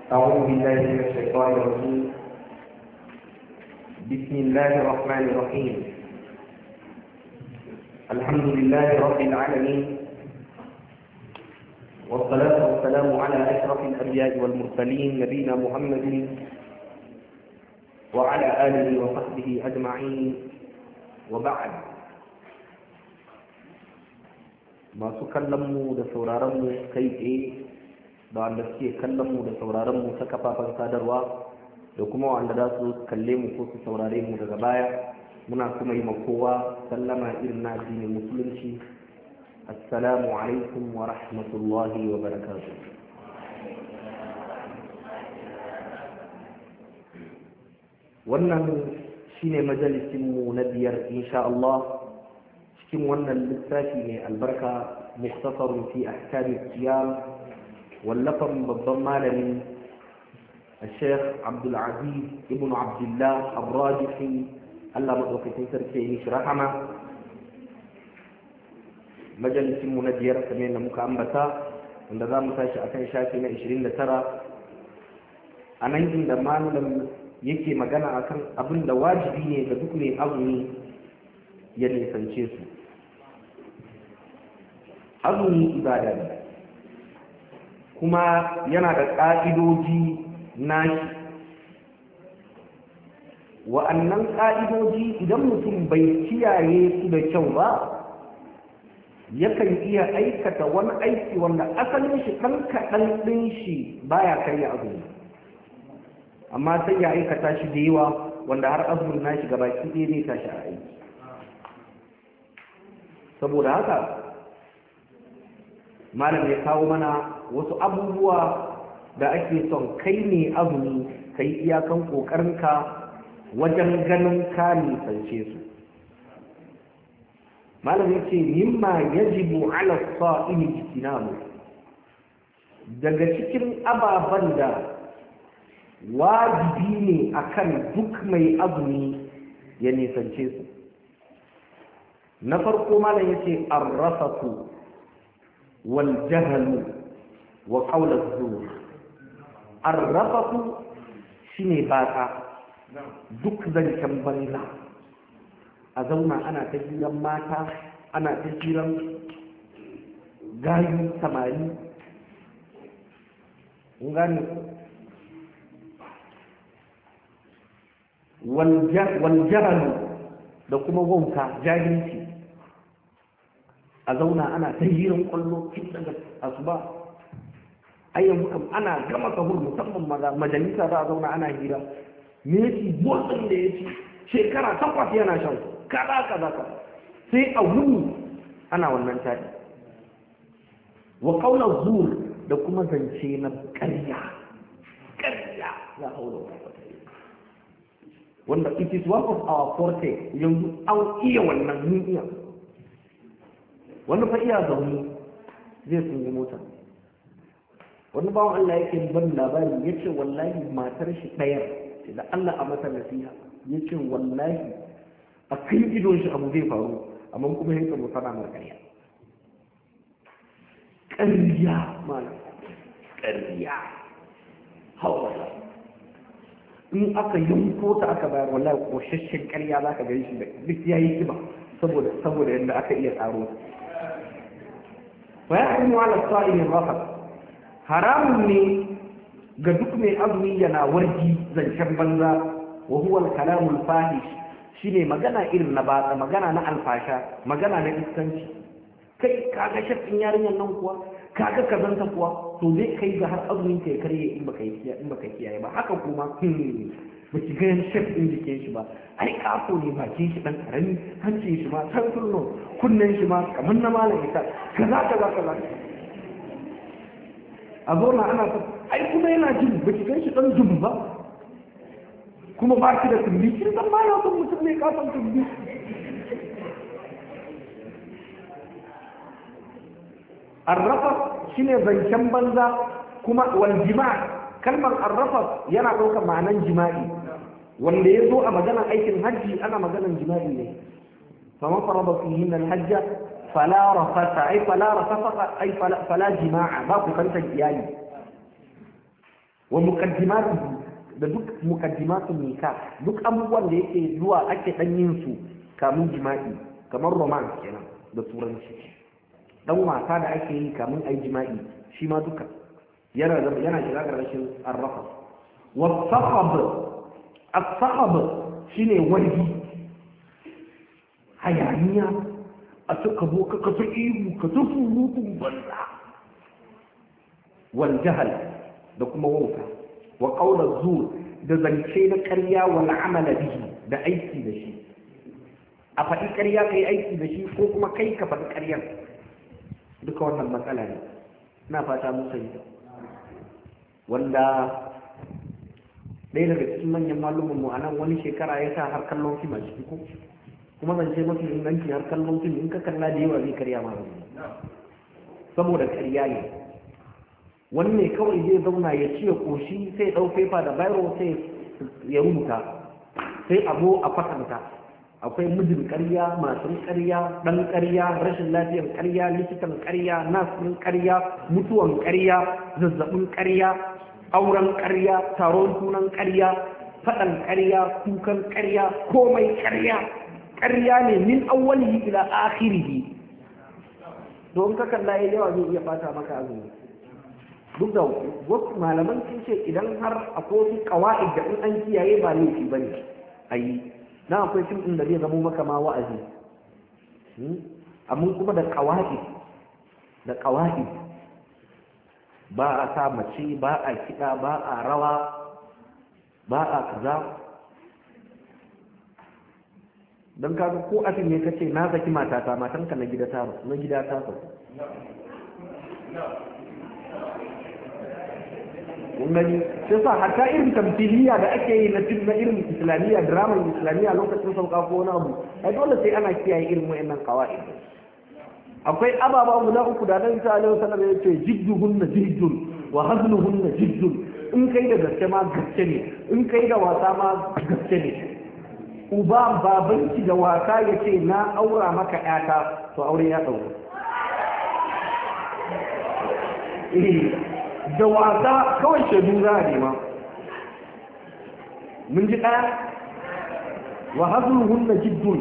أعوذ بالله من الشيطان الرجيم. بسم الله الرحمن الرحيم. الحمد لله رب العالمين، والصلاة والسلام على أشرف الأنبياء والمرسلين نبينا محمد وعلى آله وصحبه أجمعين، وبعد. masu kallonmu da sauraronmu kai tsaye da wanda suke kallonmu da sauraronmu ta kafafen sadarwa da kuma wanda za su kalle mu ko su saurare mu daga baya, muna kuma yi kowa sallama irin na addinin musulunci. Assalamu alaikum wa rahmatullahi wa barakatuh. Wannan shine majalisinmu na biyar insha Allah cikin wannan littafi mai albarka, mukhtasarun fi ahkami siyam, wallafan babban malami الشيخ عبد العزيز ابن عبد الله الراجحي الله مدوكتين سركي مش رحمه. مجلس منجير كمان مكامبتا عند ذا متاشي akan shafi na 29. anan inda malamin yake magana akan abin da wajibi ne ga duk mai azumi ya nisance su. Azumi ibada ne kuma yana da ƙa'idoji nashi. Wa'annan ƙa'idoji idan mutum bai kiyaye su da kyau ba, yakan iya aikata wani aiki wanda asalin shi ɗan kaɗan ɗin shi baya karya azumi, amma sai ya aikata shi da yawa wanda har azumin nashi gabaki ɗaya zai tashi a aiki. Saboda haka malam ya kawo mana wasu abubuwa da ake son kai ne azumi ka yi iyakan ƙoƙarinka wajen ganin ka nisance su. malam ya ce mimma yajibu ala sa'imi ijtinabu, daga cikin ababen da wajibi ne akan duk mai azumi ya nisance su. na farko malam ya ce arrafatu wal jahlu wa qawl az-zur. arrafatu shine baka, duk zancen banza a zauna ana ta hiran mata, ana ta hiran gayu samari, gani wal jahlu da kuma wauta, jahilci. a zauna ana ta hiran kwallo tun daga asuba. ayyan kam ana gama sahur, musamman majalisa za a zauna ana hira. Messi botsin da ya ci shekara 8 yana shan kaza sai a wuni ana wannan tadi. wa qawla zur, da kuma zance na ƙarya la hawla wala quwwata illa billah, wanda it is one of our forte. yanzu an iya wannan, mun iya. wani fa iya zaune zai sun yi mota. wani bawan Allah yake ban labari, ya ce wallahi matar shi ɗaya da Allah a mata nasiha, ya ce wallahi a kan idon shi abu zai faru, amma kuma ya samu sana mar ƙarya malam, ƙarya hawa. in aka yanko ta aka bayar wallahi koshashen ƙarya za ka gani shi da duk ya yi kiba saboda yadda aka iya tsaro. wa ya ilmu ala sa'imin rafat, haramun ne ga duk mai azumi yana wargi zancen banza. wa huwa al-kalamul fahish, shine magana irin na batsa, magana na alfasha, magana na iskanci. kai kaga shafin yarinyar nan kuwa, kaga kazanta kuwa, to zai kai ga har azumin ka ya karye in baka kiyaye ba. haka kuma ba ki ga shafin jikin shi ba, ai kafo ne bakin shi dan karami, hancin shi ma san turno, kunnen shi ma kamar na malam ita, kaza a zona ana ta ai kuma yana jin ba ki gan shi dan zubu ba, kuma ba ki da tumbi. kin san ma ya san mutum ne kafan tumbi. arrafa shine zancen banza. kuma wal jima', kalmar arrafa yana ɗaukar ma'anan jima'i, wanda ya zo a maganar aikin hajji ana maganar jima'i ne. faman farada fihi min al-hajj fala rafata ay fala rafata ay fala jima'a, ba ku kanta iyali. wa muqaddimatu da duk muqaddimatun nikah duk abubuwan da yake zuwa ake dan yin su kamun jima'i kamar romance kenan da turanci dan wasa da ake yi kamun ai jima'i shi ma duka yana shiga ƙarƙashin arrafa wa sahab as-sahab shine wargi hayaniya a suka zo ka kasu ihu ka tafi rukun banza wal jahal da kuma wauta wa qawla zur da zance na ƙarya wal amala bihi da aiki da shi a faɗi ƙarya kai aiki da shi ko kuma kai ka faɗi ƙaryar duka wannan matsala ne ina fata mun sani wanda ɗaya daga cikin manyan malumin mu a nan wani shekara ya sa har kallon fim a ciki ko kuma zance mafi inganci har kallon fim in ka kalla da yawa zai karya ma saboda karya ne wani ne kawai zai zauna ya ci ya koshi sai ɗau fefa da bayro sai ya rubuta sai a zo a kwatanta akwai mijin karya masu karya ɗan karya rashin lafiyar karya likitan karya nasin karya mutuwan karya zazzabin karya auren karya taron sunan karya faɗan karya kukan karya komai karya ƙarya ne min awwalihi ila akhirihi don ka kalla yayi yawa zai iya fata maka azumi duk da wasu malaman sun ce idan har akwai wasu qawaid da in an kiyaye ba laifi bane ayi dan akwai fim din da zai zama maka ma wa'azi amma kuma da qawaid ba a sa mace ba a kiɗa ba a rawa ba a kaza don kaga ko afin ne kace na saki matata matanka na gida ta kun gani sai sa hatta irin tamthiliya da ake yi na fim na irin islamiyya drama islamiyya lokacin sauka ko wani abu ai dole sai ana kiyaye irin wayannan qawaid akwai ababa guda uku da Annabi sallallahu alaihi wasallam ya ce jidduhunna jiddun wa hazluhunna jiddun in kai da gaske ma gaske ne in kai da wasa ma gaske ne uba babanki da wasa ya ce na aura maka ƴata to aure ya ɗaura da wasa kawai shaidu za a nema mun ji ɗaya wa hazluhunna jiddun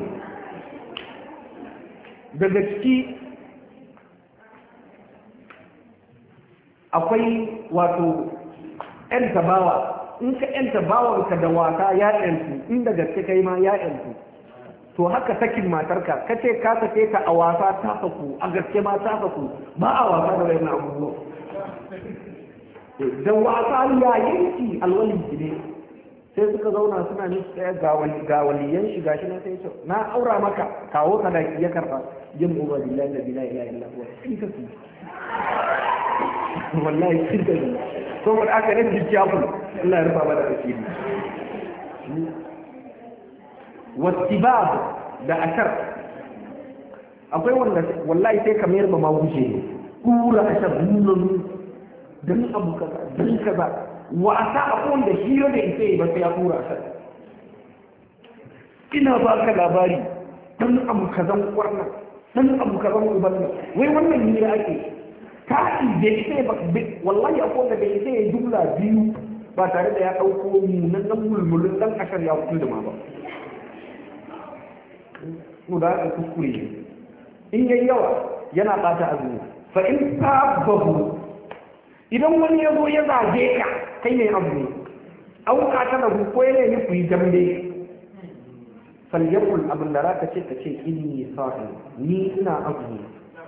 daga ciki akwai wato ƴan tabawa in ka yanta bawanka da wasa ya yantu inda gaske kai ma ya yantu to haka sakin matarka kace ka sake ka a wasa ta saku a gaske ma ta saku ba a wasa da wannan abubuwa da wasa ya yanki alwali ne sai suka zauna suna nufi tsaya ga waliyan shi gashi na sai na aura maka kawo sadaki ya karba yin uba billahi la ilaha illa huwa in ka su wallahi kirda ne saboda aka nan jikiyafu Allah ya rufa mana asiri wasibab da ashar akwai wanda wallahi sai ka mayar ba ma guje ne kura ashar nunun dan abu kaza dan kaza wasa akwai wanda hira da ita ba sai ya kura ashar ina baka labari dan abu kazan kwarna dan abu kazan ubanna wai wannan hira ake tashi bai sai ba wallahi akwai wanda bai sai jumla biyu ba tare da ya dauko munan nan mulmulun dan ashar ya fito da ma ba ko da ka kuskure in yayi yawa yana bata azumi fa in sabahu idan wani ya zo ya zage ka kai ne azumi au ka ta da ko ne ni ku yi dambe falyakul abin da raka ce ka ce inni sahi ni ina azumi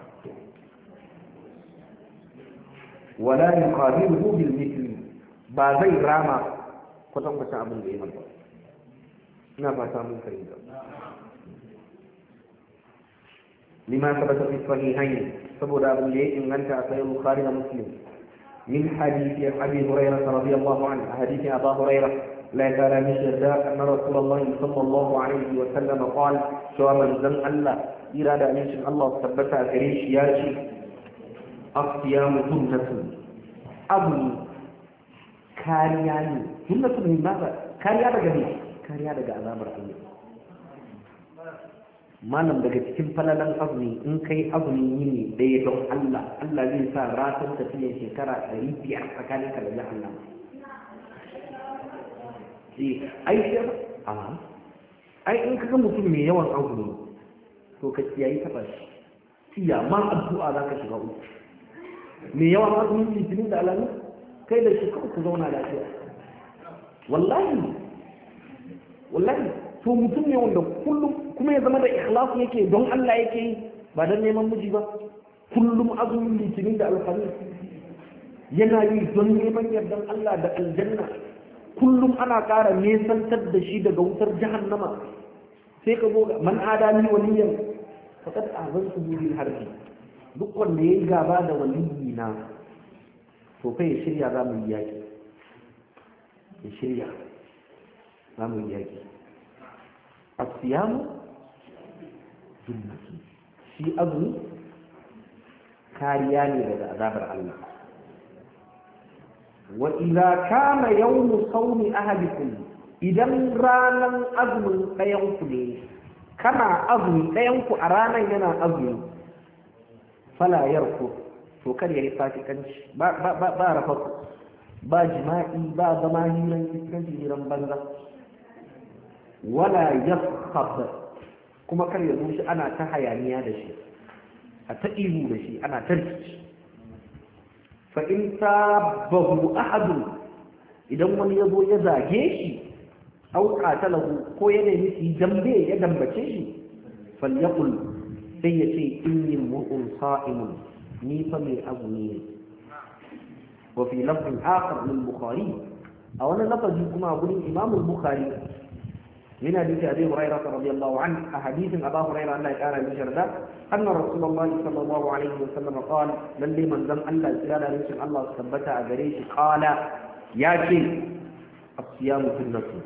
wala yuqabiluhu bil mithli ba zai rama kwatankwacin abin da ya manta ina fata mun fahimta lima sabata fi sahihayn saboda abin da ya inganta a sahih bukhari da muslim min hadisi abi hurairah radiyallahu anhu hadisi abu hurairah لا كان من شهداء أن رسول الله صلى الله عليه وسلم قال شو من ذن الله إرادة أن يشن الله ثبتها كريش ياشي الصيام جنة أبني كارياني جنة من ماذا؟ كاريا دقني كاريا دق عذاب رأيي malam daga cikin falalan azumi in kai azumi ne ɗaya don Allah Allah zai sa ratar tafiya shekara 500 tsakaninka da Allah ai sai ai in kaga mutum mai yawan azumi to ka kiyayi taba shi iya ma addu'a za ka shiga uku mai yawan azumin litinin da alamu kai da shi kawai ku zauna lafiya wallahi to mutum ne wanda kullum kuma ya zama da ikhlasu yake don Allah yake yi ba don neman miji ba kullum azumin litinin da alhamis yana yi don neman yardan Allah da aljanna kullum ana ƙara nesantar da shi daga wutar jahannama sai ka zo man adani waliyan faqad azantu bil harbi duk wanda yayi gaba da waliyi na to kai ya shirya za mu yi yaki ya shirya za mu yi yaki asiyamu jinnati shi azumi kariya ne daga azabar Allah wa idza kana yawmu sawmi ahadikum idan ranan azumin ɗayan ku ne kana azumi ɗayan ku a ranan yana azumi fala yarku to kar yayi fasikanci ba rafatu ba jima'i ba zama hiran banza wala yaskhab kuma kar ya zo shi ana ta hayaniya da shi a ta ihu da shi ana tarkici fa in sabahu ahadun idan wani ya zo ya zage shi au qatalahu ko ya nemi shi dambe ya dambace shi falyaqul sai ya ce inni mu'un sa'imun ni fa mai azumi ne wa fi lafzin akhar min bukhari a wani lafazi kuma gurin imam al-bukhari من حديث أبي هريرة رضي الله عنه أحاديث أبا هريرة أن كان بشردا أن رسول الله صلى الله عليه وسلم قال للي من ذم أن الإسلام نسل الله ثبت أجريش قال ياتي الصيام في النصر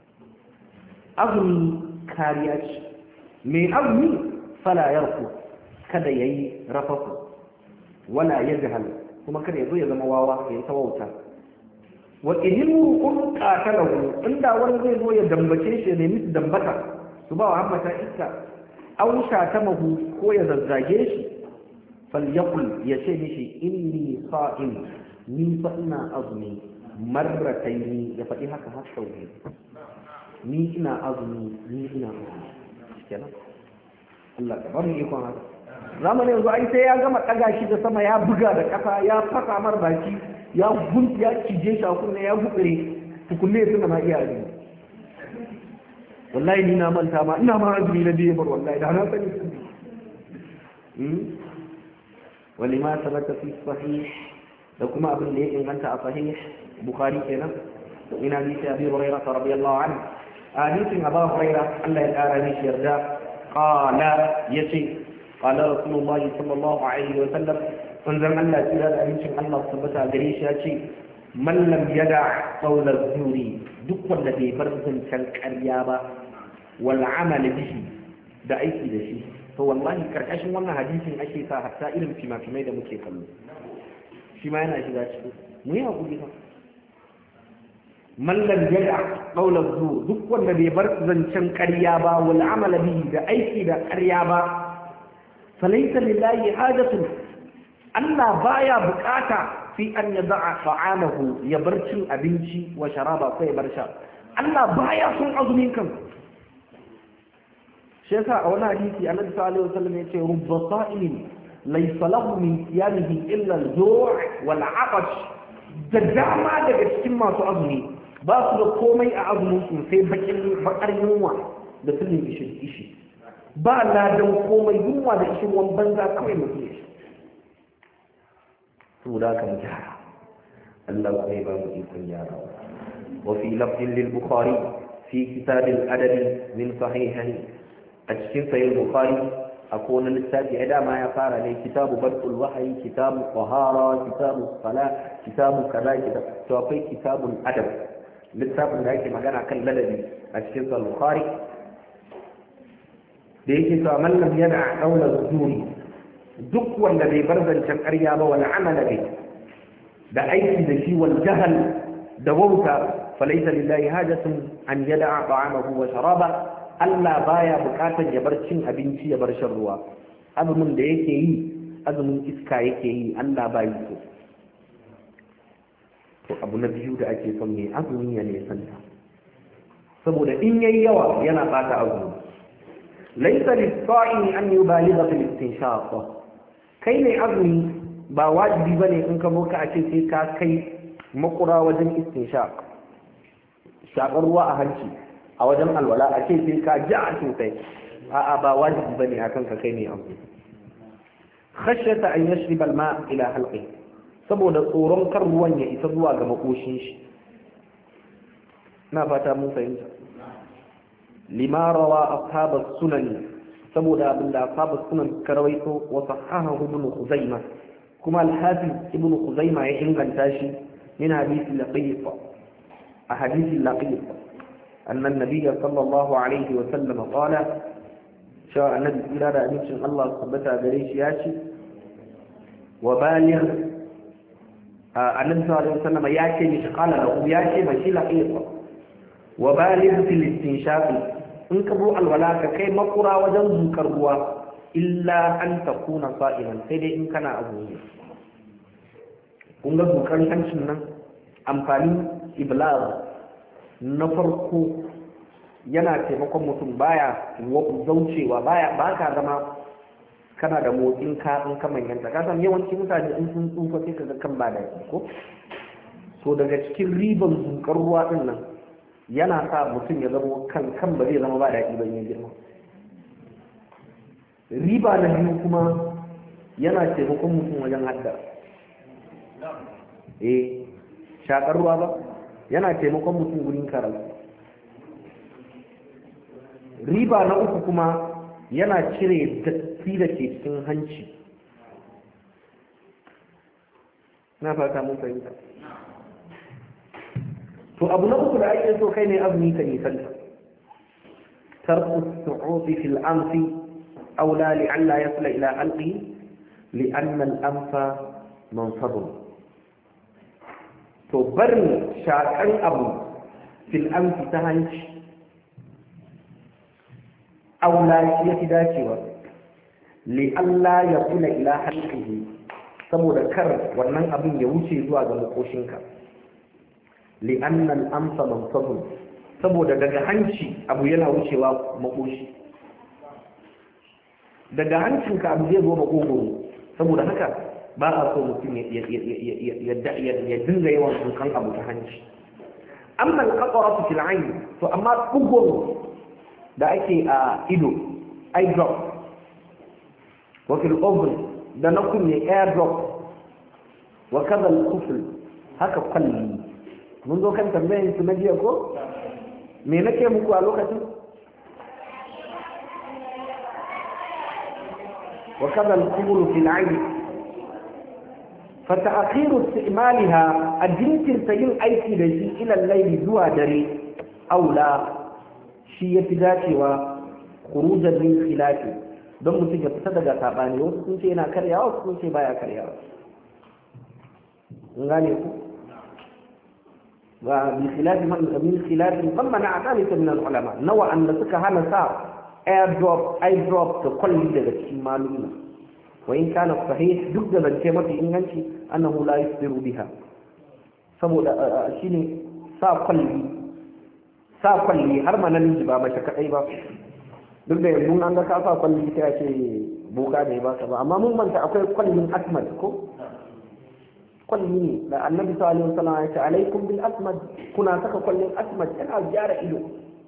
أغني كارياش من أغني فلا يرفض كذا يرفض ولا يجهل ثم كذا يزوي زمواوا يتووتا wa ihimu kun qatalahu inda wani zai zo ya dambace shi ne musu dambata su ba wa hammata iska aw shatamahu ko ya zazzage shi falyaqul ya ce mishi inni sa'im ni fa ina azumi marrataini ya faɗi haka har sau biyu ni ina azumi kenan Allah ka bari ikon haka zamanin yanzu ai sai ya gama ɗaga shi da sama ya buga da ƙasa ya fasa mar baki ya gunti ya cije shi a kunne ya bukure tukunne suna ma iya azumi wallahi ni na manta ma ina ma azumi na biye bar wallahi da na sani wali ma sabata fi sahih da kuma abin da ya inganta a sahih bukhari kenan ina hadisi abi hurairah radiyallahu anhu hadisin abu hurairah Allah ya kara mishi yarda qala yace qala rasulullahi sallallahu alaihi wa sallam manzon Allah tsira da abincin Allah tabbata gare shi ya ce man lam yada qawla zuri duk wanda bai bar zancen ƙarya ba wal amal bihi da aiki da shi to wallahi karkashin wannan hadisin ake sa hatta irin fimafimai da muke kallo shi ma yana shiga cikin mu yi hakuri fa man lam yada qawla zuri duk wanda bai bar zancen ƙarya ba wal amal bihi da aiki da ƙarya ba falaysa lillahi hajatun Allah baya bukata fi an yada'a ta'amahu ya bar cin abinci wa sharaba ko ya bar sha Allah baya son azumin kan shi yasa a wani hadisi Annabi sallallahu alaihi wasallam yace rubba sa'imin laysa lahu min siyamihi illa al-ju' wal 'atash da dama daga cikin masu azumi ba su da komai a azumin su sai bakar yunwa da tulin ishi ba ladan komai yunwa da ishin wan banza kawai mutum ya سولاك مجارة الله أيضا يكون يارا وفي لفظ للبخاري في كتاب الأدب من صحيحه أجسن في البخاري أكون للسادة إذا ما يقال لي كتاب بدء الوحي كتاب الطهارة كتاب الصلاة كتاب كذا كتاب توفي كتاب الأدب للسابق ذلك ما كان أكل لدي أجسن في البخاري ليس من لم يدع قول الزور duk wanda bai bar zancen ƙarya ba wal amala bi da aiki da shi wal jahal da wauta falaysa lillahi hajatun an yada'a ta'amahu wa sharaba Allah baya bukatar ya bar cin abinci ya bar shan ruwa azumin da yake yi azumin iska yake yi Allah bai so to abu na biyu da ake son ne azumi ya ne santa saboda in yayi yawa yana bata azumi laysa lis-sa'imi an yubaligha fil istinshaq kai ne azumi ba wajibi bane in ka boka a ce sai ka kai makura wajen istinshaq shakar ruwa a hanci a wajen alwala a ce sai ka ji a sosai a'a ba wajibi bane akan ka kai ne azumi khashyata an yashriba al-ma' ila halqi saboda tsoron kar ruwan ya isa zuwa ga makoshin shi na fata mun fahimta lima rawa ashabus sunan saboda abinda ashabus sunan karawaito wa sahahahu ibn khuzaimah kuma al-hafiz ibn khuzaimah ya inganta shi min hadith laqit a hadith laqit أن النبي صلى الله عليه وسلم قال شاء النبي إلى رأيش الله صبتها بريش ياشي وبالغ النبي صلى الله عليه وسلم ياشي مش قال له ياشي ماشي لقيط وبالغ في الاستنشاق انكبوا الولاك كي مقرى وجن كربوا إلا أن تكون صائما سيدي إن كان أبوه kunga dukan hancin nan amfanin iblar na farko yana taimakon mutum baya zaucewa ba ka zama kana da motsin ka in ka manyanta ka san yawanci mutane in sun tsufa sai kaga kan ba da ko so daga cikin riban zukar ruwa din nan yana sa mutum ya zama kan ba zai zama ba da ban yin girma riba na biyu kuma yana taimakon mutum wajen hadda shakar ruwa ba yana taimakon mutum gurin karatu riba na uku kuma yana cire datti da ke cikin hanci na fata mun fahimta to abu na uku da ake so kai ne azumi ka nisanta tarku su'ufi fil anfi aula li'alla yasla ila alqi li'anna al-anfa mansabun to barin shakan abu fil anfi ta hanci aula shi yafi dacewa li Allah ya kula ila halqihi saboda kar wannan abin ya wuce zuwa ga makoshinka li anna al-anfa mansabun saboda daga hanci abu yana wucewa makoshi daga hancinka abu zai zo makogoro saboda haka ba a so mutum ya dinga yawan dukan abu ta hanci amma al-qatra fil ayn to amma bugun da ake a ido eye drop wa fil oven da na kunne air drop wa kaza al-kufl haka kalli mun zo kan tambayar su na jiya ko me nake muku a lokacin wa kaza al-kufl fil ayn فتأخير استعمالها الجنس تين أيكي لشي إلى الليل زوى دري أو لا شيء يتداتي وخروجا من خلافه don mutum ya fita daga saɓani wasu sun ce yana karyawa wasu sun ce baya karyawa in gane ku ba min khilafi musamman na akalita min al-ulama nawa anda suka hana sa eye drop da kwalli daga cikin maluma wa in kana sahih duk da zance mafi inganci annahu la yusiru biha saboda shine sa kwalli har ma namiji ba mace kadai ba duk da yanzu an ga ka sa kwalli sai a ce boka ne ba ba amma mun manta akwai kwallin asmad ko kwalli ne da annabi sallallahu alaihi wasallam ya ce alaikum bil asmad kuna saka kwallin asmad yana gyara ido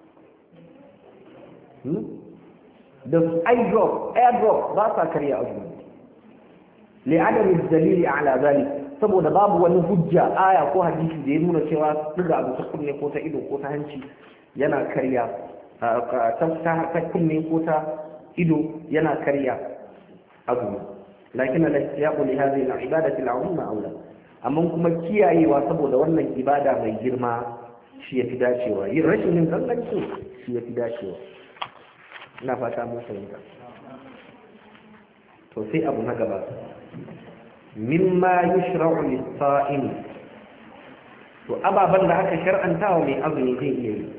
da eye drop ba sa karya azumi li'adami dalili ala zalik saboda babu wani hujja aya ko hadisi da ya nuna cewa diga abu ta kunne ko ta ido ko ta hanci yana karya ta kunne ko ta ido yana karya azumi lakin al-ihtiyaqu li hadhihi al-ibadati al-'azima aula amma kuma kiyayewa saboda wannan ibada mai girma shi yafi dacewa yin rashin yin ganganci shi yafi dacewa ina fata mun fahimta to sai abu na gaba mimma yushra'u lis-sa'im to ababan da aka shar'anta wa mai azumi zai iya yi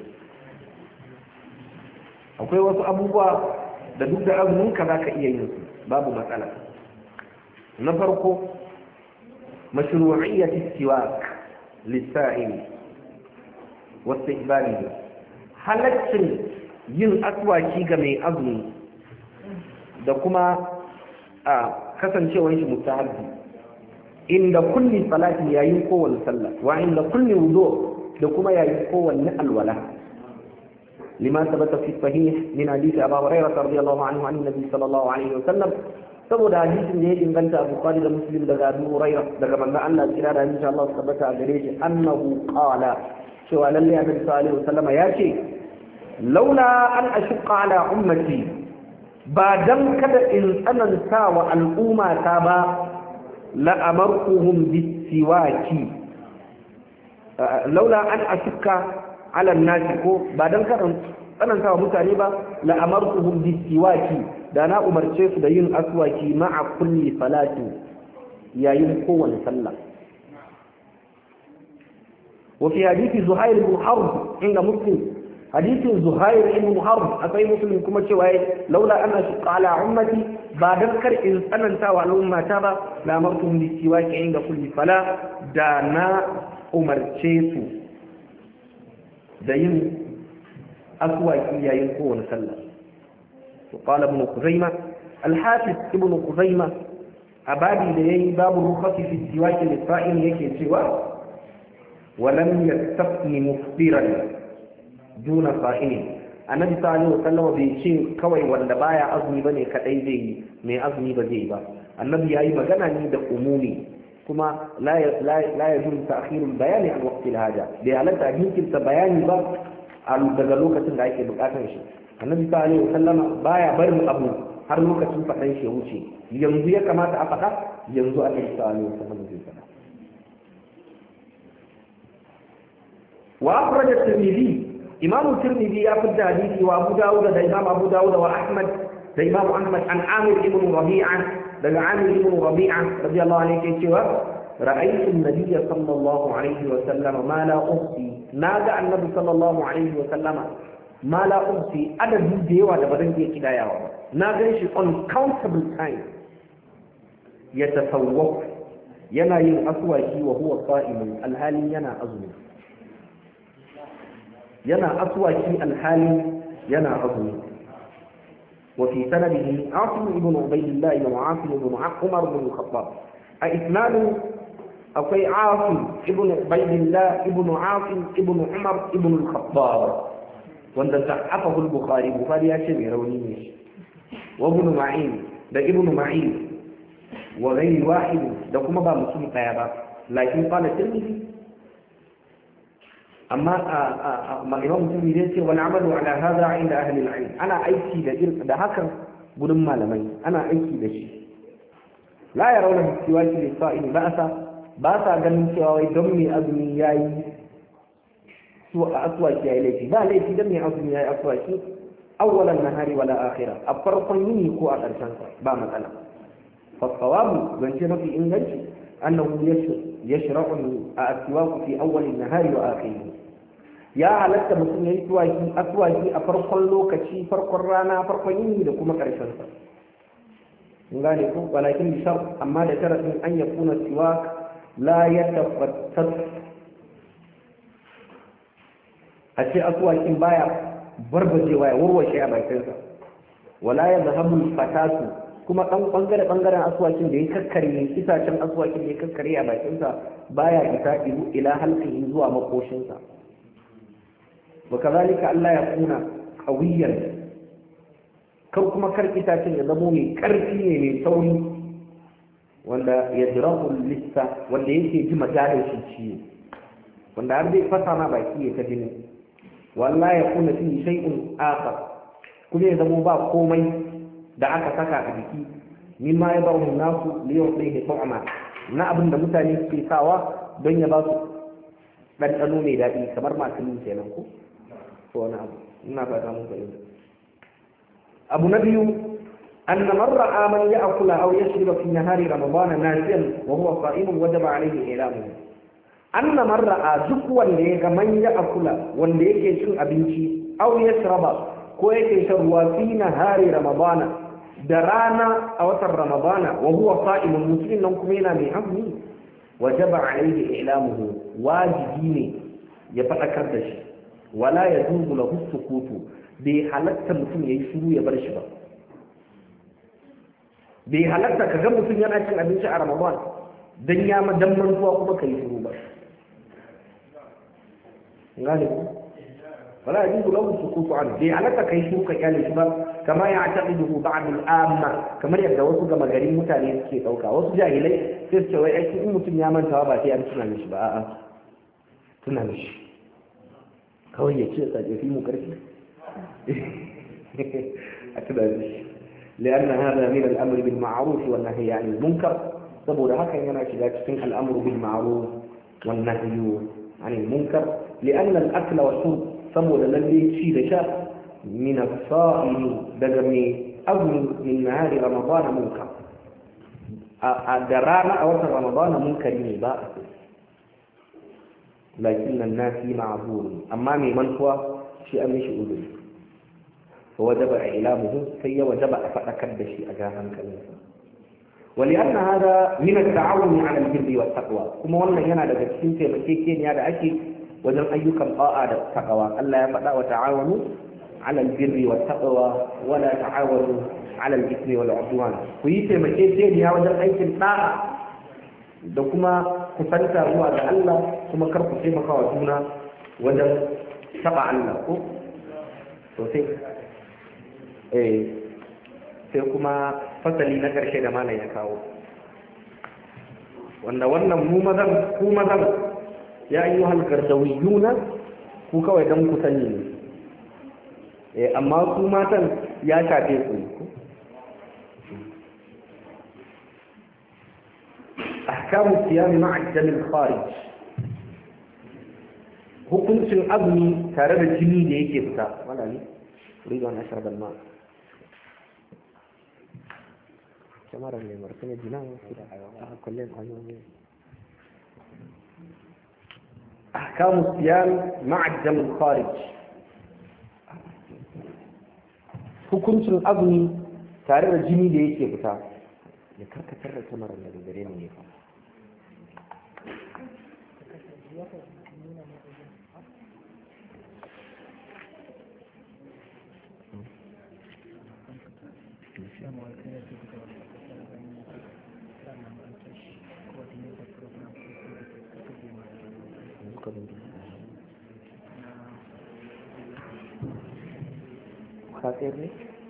akwai wasu abubuwa da duk da azumin ka zaka iya yin su babu matsala na farko mashru'iyyat istiwak lis-sa'im wa istiqbalihi halaccin yin aswaki ga mai azumi da kuma a kasancewar shi mustahabbi inda kulli salati yayin kowanne sallah wa inda kulli wudu da kuma yayin kowanne alwala lima sabata fi sahih min hadith Abu Hurairah radiyallahu anhu an nabi sallallahu alaihi wasallam saboda hadisin da ya inganta a Bukhari da Muslim daga Abu Hurairah daga manzo Allah kira da insha Allah tabbata a gare shi annahu qala cewa lalle Annabi sallallahu alaihi wasallam ya ce laula an ashqa ala ummati ba dan kada in tsananta wa al'umma ta ba la amartuhum bisiwaki laula an ashqa ala an-nas ko ba dan kada tsananta wa mutane ba la amartuhum bisiwaki da na umarce su da yin aswaki ma'a kulli salati yayin kowane sallah wa fi hadisi Zuhair ibn Harb inda Muslim hadisin Zuhair ibn Harb akwai Muslim kuma cewa laula ana shaqqa ala ummati ba dan kar in tsananta wa al'umma ta ba la amartum bi siwaki inda kulli sala da na umarce su da yin aswaki yayin kowane sallah وقال ابن خزيمة الحافظ ابن خزيمة أبادي لي باب الرخص في السواك للصائم يكي سوا ولم يستثني مفطرا دون صائم النبي صلى الله عليه وسلم بيشين كوي wanda baya azumi bane kadai zai yi mai azumi ba zai ba annabi yayi magana ne da umumi kuma la yajuz ta'khir al-bayan an waqt al-haja bai halatta jinkirta bayani ba daga lokacin da ake bukatar shi annabi sallallahu alaihi wasallam baya barin abu har lokacin fadan shi wuce yanzu ya kamata a fada yanzu annabi sallallahu alaihi wasallam zai fada wa akhraj at-tirmidhi imam at-tirmidhi ya fada hadisi wa abu dawud da imam abu dawud wa ahmad da imam ahmad an amir ibn rabi'a daga amir ibn rabi'a radiyallahu anhu yake cewa ra'aytu an-nabiy sallallahu alaihi wasallam ma la uhsi naga annabi sallallahu alaihi wasallam ma la umsi adadi da yawa da ba zan iya kidayawa ba na gan shi uncountable time ya tasawwaf yana yin aswaki wa huwa sa'imun alhalin yana azumi yana aswaki alhalin yana azumi wa fi sanadihi Asim ibn Ubaydillah ibn Asim ibn Umar ibn al-Khattab a isnadu akwai Asim ibn Ubaydillah ibn Asim ibn Umar ibn al-Khattab wanda sa'afahu al-Bukhari ya ce mai rauni ne wa ibn Ma'in da ibn Ma'in wa ghayr wahid da kuma ba mutum daya ba lakin qala Tirmidhi amma imam Tirmidhi ya ce wal amalu ala hadha inda ahli al-ilm ana aiki da hakan gudun malamai ana aiki da shi la yarawna bi siwaki lis-sa'im ba sa ganin cewa wai don mai azumi yayi su a aswaki ya yi laifi ba laifi don mai azumi ya yi aswaki awwalan nahari wala akhira a farkon yini ko a ƙarshen ba matsala fasawabu zance mafi inganci annahu yashra'u al-aswaq fi awwal an-nahari wa akhirih ya halatta mutum yayi aswaki a farkon lokaci farkon rana farkon yini da kuma ƙarshen sa ngane ko walakin shart amma da sharadin an yakuna siwak la yatafattat a ce aswakin baya barbajewa ya warwashe a bakinsa wala ya zahabu fatatu kuma dan bangaren aswakin da ya kakkare itacen aswakin da ya kakkare a bakinsa baya isa ila halqihi zuwa makoshinsa wa kazalika Allah ya kuna qawiyan kar kuma kar itacen ya zamo mai karfi ne mai sauri wanda ya jirahu lissa wanda yake ji majalar shi ciwo wanda har zai fasa ma baki ya ta jini wallahi ya kuna fi shay'un akhar kuma ya zamo ba komai da aka saka a jiki mimma ya ba mu nasu liyo sai da ta'ama na abin da mutane suke sawa don ya ba su ɗanɗano mai daɗi kamar masu yin kenan ko wani abu ina fata mun fahimta abu na biyu أن من رأى من يأكل أو يشرب في نهار رمضان ناسيا وهو صائم وجب عليه إعلامه أن من رأى ذكوا ليك من يأكل وليك يشرب أبنشي أو يشرب كويك يشرب في نهار رمضان درانا أو رمضان وهو صائم مسلم نقمينا من عمه وجب عليه إعلامه واجبين يفتكر دشي wala yajuzu lahu sukutu bai halatta mutum yayi shiru ya bar shi ba bai halatta ka ga mutum yana cin abinci a Ramadan dan ya ma dan mantuwa kuma kai shiru ba ngani wala yajuzu lahu sukutu an bai halatta kai shiru ka kyale shi ba kama ya taqidu ba'd al-amma kamar yadda wasu gama garin mutane suke dauka wasu jahilai sai su ce wai ai in mutum ya manta ba sai an tuna mishi ba a'a tuna mishi kawai ya ce tsaje fi mu karfi a tuna mishi لأن هذا من الأمر بالمعروف والنهي عن المنكر saboda hakan yana shiga cikin al'amru bil ma'ruf wan nahyu 'anil munkar لأن الأكل والشرب saboda lalle ci da sha min as-sa'im daga mai azumi min nahari ramadan munkar a da rana a watan ramadan munkari ne ba lakin an-nasi ma'zur amma mai mantuwa shi an mishi uzuri فوجب إعلامه في وجب أفأكد شيء أجاها كنيسة ولأن هذا من التعاون على البر والتقوى كما وانا هنا لك تشين مكيكين يا أكي وجب أيك الطاعة التقوى ألا يفعل وتعاونوا على البر والتقوى ولا تعاونوا على الإثم والعدوان ويسي مكيكين يا وجب أيك الطاعة دكما كفنت هو الله ثم كرف في مخاوتنا وجب تقع الله sai kuma fasali na ƙarshe da malam ya kawo wanda wannan mu mazan ku mazan ya yi halkar dawiyuna ku kawai don ku sani ne amma ku matan ya shafe su ahkamu siyami ma'ajjalin kharij hukuncin azumi tare da jini da yake fita wala ne أريد أن أشرب الماء كمرة اللي مرتين الجنان كلهم أحكام الصيام مع الدم الخارج hukuncin azumi tare da jini da yake fita ya karkatar da kamar da gare ne fa خاطر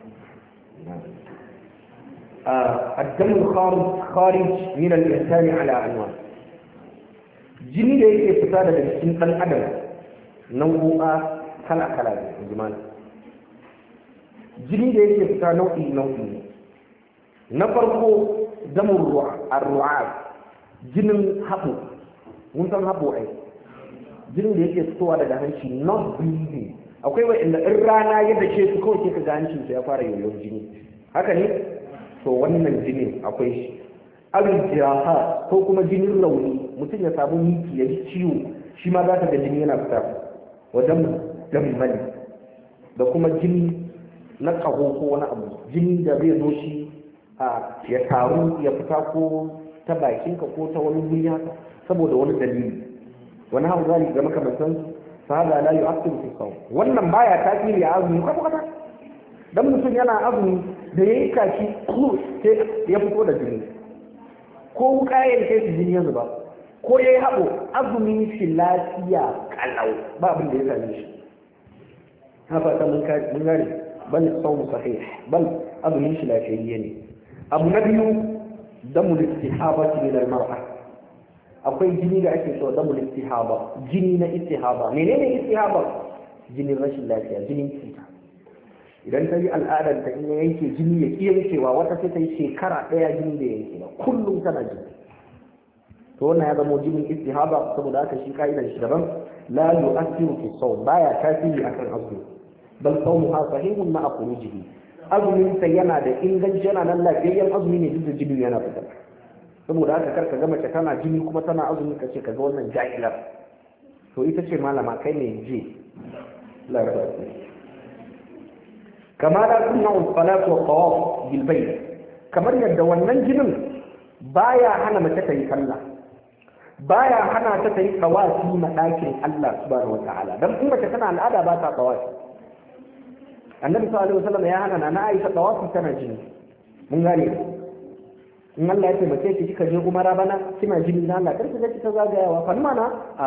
الدم الخارج من الإنسان على عنوان جني da yake fita daga cikin ɗan adam nau'o'a kala-kala ne jimani jini da yake fita nau'i ne na farko damun ru'a jinin haɓo mun san haɓo ai jinin da yake fitowa daga hanci not bleeding akwai wa'inda in rana yadda ke su kawai ke ka ga hancinsa ya fara yoyon jini haka ne to wannan jinin akwai shi abin jiraha ko kuma jinin rauni mutum ya samu miki ya ji ciwo shi ma za ka ga jini yana fita wajen dammali da kuma jini na ƙaho ko wani abu jini da zai zo shi ya taru ya fita ko ta bakinka ko ta wani wuri haka saboda wani dalili wani hau zali ga makamantansu فهذا لا يؤثر في الصوم wannan baya tasiri a azumi kwata dan mutum yana azumi da yayi kashi sai ya fito da jini ko wuka ya kai shi jini ya zuba ko yayi habo azumin shi lafiya kalau ba abin da ya same shi haka ta mun gane bal sawm sahih bal azumin shi lafiyayye ne abu na biyu damu istihabati min al-mar'a akwai jini da ake so damul istihaba jini na istihaba menene istihaba jinin rashin lafiya jinin cuta idan ta yi al'adar ta in yanke jini ya ki yankewa wata sai ta yi shekara ɗaya jini da yanke ba kullum tana jini to wannan ya zama jinin istihaba saboda haka shi ka'idan shi daban la yu'athiru fi sawm baya tasiri akan azumi bal sawmuha sahihun ma'a khurujihi azumin sa yana da inganci yana nan lafiyayyen azumi ne duk da jini yana fita saboda haka karka ga mace tana jini kuma tana azumi kace ka ga wannan jahilar to ita ce malama kai ne je laraba kama da sunna salat wa tawaf bil bayt kamar yadda wannan jinin baya hana mace ta yi sallah baya hana ta yi tawafi ma ɗakin Allah subhanahu wataala dan in mace tana al'ada ba ta tawafi. Annabi sallallahu alaihi wasallam ya hana na Aisha tawafi tana jini. Mun gane in Allah ya taimake ki kika je umara bana kina jini na Allah karki zaki ta zagayawa fa mana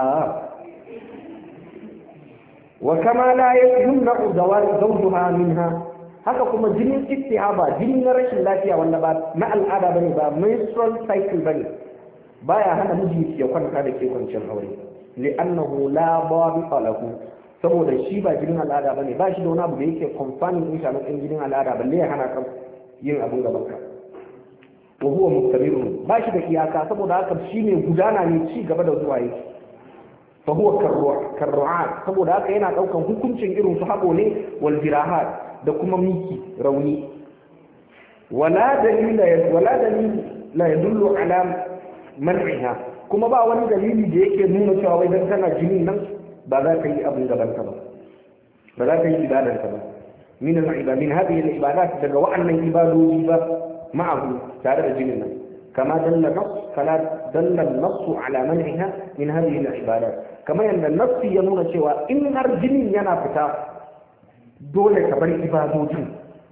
wa kama la yumna'u zawjuha minha, haka kuma jinin istihaba, jini na rashin lafiya wanda ba na al'ada bane, ba menstrual cycle bane, baya hana miji ya kwanta da ke kwanciyar aure, li'annahu la babita lahu, saboda shi ba jinin al'ada bane, ba shi da wani abu da yake confining din shi a matsayin jinin al'ada balle ya hana kan yin abun gaban ka. wa huwa mustamirun, ba shi da iyaka, saboda haka shine gudana ne, ci gaba da zuwa yake. fa huwa karru'at, saboda haka yana daukan hukuncin irin su habo ne, wal jirahat, da kuma miki rauni. wala dalil la yadullu ala man'iha, kuma ba wani dalili da yake nuna cewa wai dan tana jinin nan ba za ka yi abin gaban ka ba za ka yi ibadar ka ba. min al-ibad min hadhihi al-ibadat, daga wa'annan ibadoji ba ma'ahu tare da jinin nan, kama dalla an-nass ala man'iha min hadhihi al-ibadat, kama yanda nassi ya nuna cewa in har jinin yana fita dole ka bar ibadojin.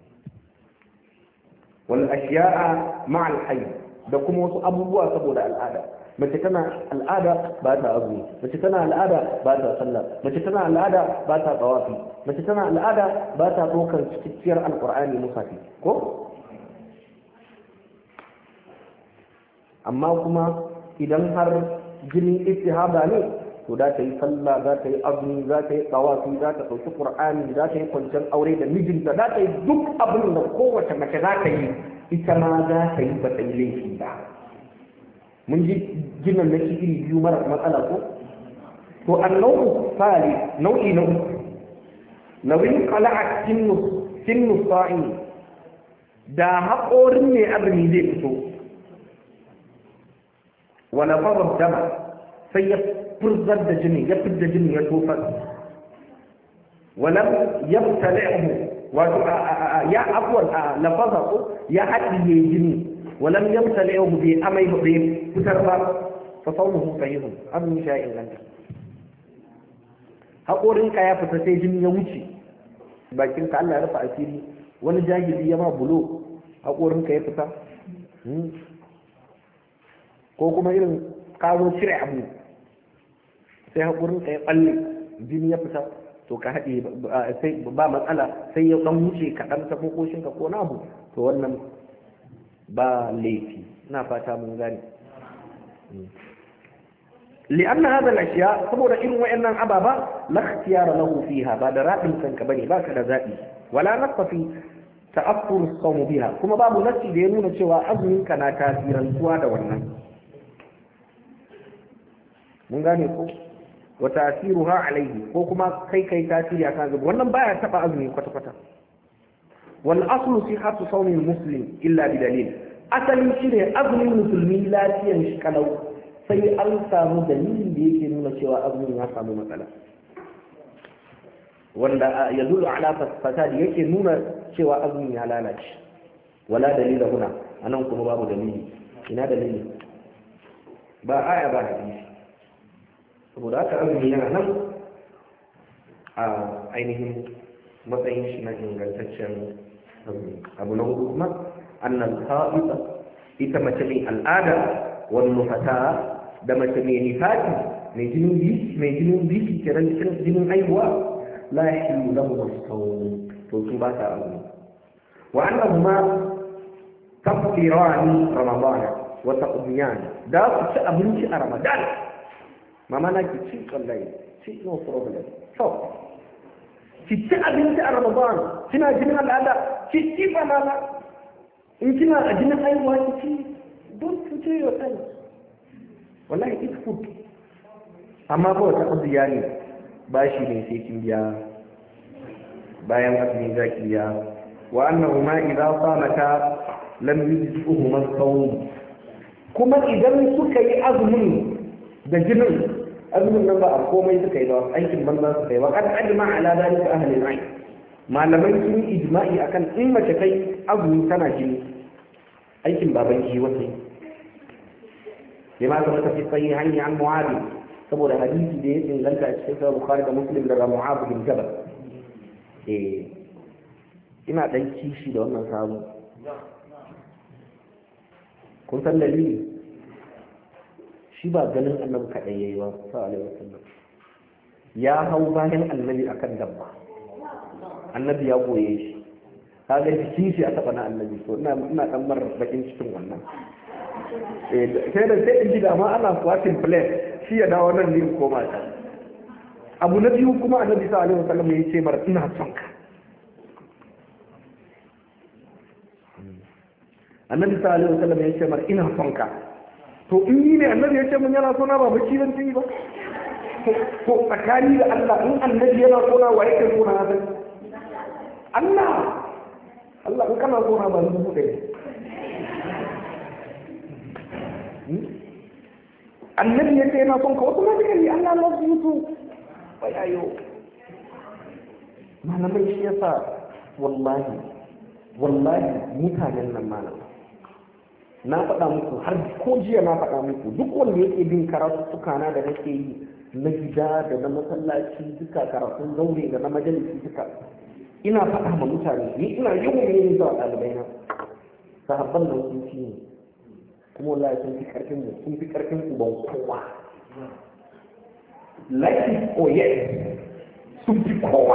wal ashiya'a ma'a al-hayy, da kuma wasu abubuwa saboda al'ada. mace tana al'ada ba ta azumi, mace tana al'ada ba ta sallah, mace tana al'ada ba ta tawafi, mace tana al'ada ba ta ɗaukar cikakkiyar alƙur'ani musafi ko. amma kuma idan har jinin istihaba ne to za ta yi sallah, za ta yi azumi, za ta yi tawafi, za ta ɗauki qur'ani, za ta yi kwanciyar aure da mijinta, za ta yi duk abin da kowace mace za ta yi, ita ma za ta yi ba ta yi laifi ba. mun ji jinan na iri biyu mara matsala ko. to annau fali nau'i na uku, nawin qala'at sinnu sa'in, da haƙorin ne azumi zai fito, wala farar dama sai ya furzar da jini, ya fidda jini ya tofar, wala yabtali'uhu, wato ya afwan lafaza ko ya haɗiye jini, walam yamtali'uhu bi amai bi fitar ba, fa sawmuhu sahihun, azumi sha inganta. haƙorinka ya fita sai jini ya wuce bakinka, Allah ya rufa asiri, wani jahili ya ma bulo haƙorinka ya fita, ko kuma irin kazo cire abu sai haƙorinka ya ɓalle jini ya fita, to ka haɗe sai ba matsala, sai ya ɗan wuce kaɗan ta kokoshinka ko na abu, to wannan ba laifi. ina fata mun gane. لأن هذا الأشياء saboda irin wayannan ababa la ikhtiyara lahu fiha, ba da radin kanka bane, ba ka da zabi, wala nafsa fi ta'affur as-sawm biha, kuma babu nafsi da ya nuna cewa azumin ka na tasirantuwa da wannan. mun gane ko, wa ta'siruha alayhi, ko kuma kai tasiri akan zuwa wannan baya taba azumi kwata kwata. wal aslu sihhatu sawmi al-muslim illa bi dalil, asalin shine azumin musulmi lafiyan shi kalau sai an samu dalilin da yake nuna cewa azumin ya samu matsala, wanda ya dulu ala fasadi, yake nuna cewa azumin ya lalace. wala dalila huna, anan kuma babu dalili. ina dalili? ba aya ba hadisi. saboda haka azumi yana nan a ainihin matsayin shi na ingantaccen azumi. abu na hudu kuma annal ha'ita, ita mace mai al'ada, wal fata, da mace mai nifati, mai jinin biki kiran jinin haihuwa, la yahillu lahu as-sawm, to su ba ta azumi. wa annahuma tafsirani ramadana wa taqdiyan, da su ci abinci a ramadan. mama na ki ci wallahi, ci no problem. to ki ci abinci a ramadan, kina jinin al'ada ki ci fa mala, in kina a jinin haihuwa ki ci, don't enjoy yourself. wallahi it's food. amma ko ta kudiya ne, ba shi ne sai kin biya, bayan azumi za ki biya. wa annahu ma idza samata lam yujzi'uhuma as-sawm, kuma idan suka yi azumin da jinin, azumin nan ba a komai suka yi ba, aikin banza suka yi ba. kad ajma ala dalika ahli al-ilm, malamai sun yi ijma'i akan in mace kai azumi tana jini, aikin baban ki wata lima ka mata fi sahihaini an Mu'adh saboda hadisi da ya inganta a cikin sahih Bukhari da Muslim daga Mu'adh bin Jabal ina dan kishi da wannan sabu kun san dalili shi ba ganin annabi kaɗai yayi ba sallallahu alaihi wasallam ya hau bayan annabi akan dabba annabi ya goye shi kaga jikin shi a taba na annabi to ina dan mar bakin cikin wannan sai da sai in ji da ma ana swapping plate shi ya dawo nan ne ko mata abu na biyu kuma annabi sallallahu alaihi wasallam ya ce mar ina son ka annabi sallallahu alaihi wasallam ya ce mar ina son ka to in ni ne annabi ya ce mun yana so na ba bacci zan ci ba to tsakani da Allah in annabi yana so na wa yake so na zan Allah in kana so na ba zan buɗe annabi ya ce yana son ka wasu na gani Allah loves you too bai ayo malamai shi yasa wallahi mutanen nan malamai na faɗa muku har ko jiya na faɗa muku duk wanda yake bin karatu tukana da nake yi na gida da na masallaci duka karatun zaure da na majalisi duka ina faɗa ma mutane ni ina yawan yin zuwa ɗalibai na sahabban nan sun fi ne kuma wallahi sun fi ƙarfin mu sun fi ƙarfin uban kowa like it or yes sun fi kowa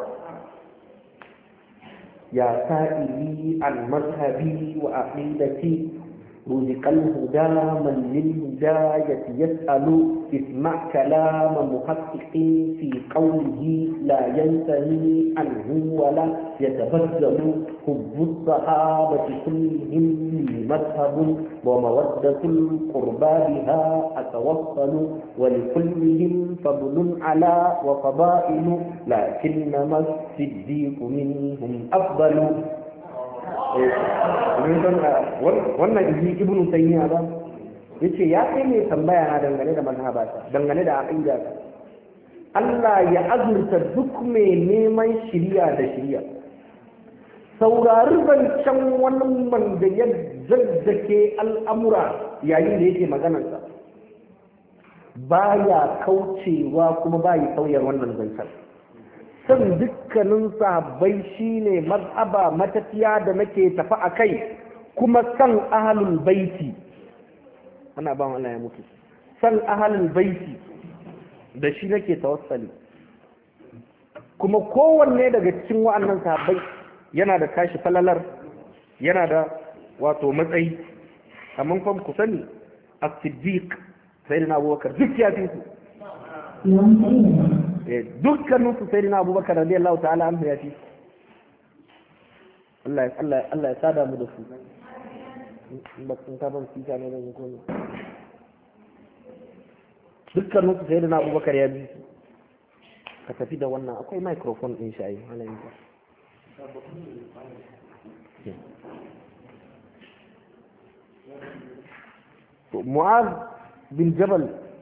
ya sa'ili al-mazhabi wa aqidati رزق الهدى من للهداية يسأل اسمع كلام محقق في قوله لا ينتهي عنه ولا يتبدل حب الصحابة كلهم مذهب ومودة القربى بها أتوصل ولكلهم فضل على وفضائل لكنما الصديق منهم أفضل wannan izi ibnu taymiya ba yace ya kai ne tambaya na dangane da mazhabata dangane da aqida Allah ya azurta duk mai neman shiriya da shiriya saurari zancen wannan wanda ya zaddake al'amura yayin da yake maganarsa baya kaucewa kuma baya sauyar wannan zancen san dukkanin sahabbai shine mazhaba matafiya da nake tafi a kai kuma san ahlul baiti ana ba Allah ya mutu san ahlul baiti da shi nake tawassali kuma kowanne daga cikin wa'annan sahabbai yana da tashi falalar yana da wato matsayi amma fa ku sani as-siddiq sayyidina abubakar duk ya fi su dukkanin su sai na abubakar radiyallahu ta'ala anhu ya fi Allah ya sada mu da su ba sun taban su ta ne da ko ne dukkanin su sai na abubakar ya bi ka tafi da wannan akwai microphone din shi ayi malamin ka Mu'az bin Jabal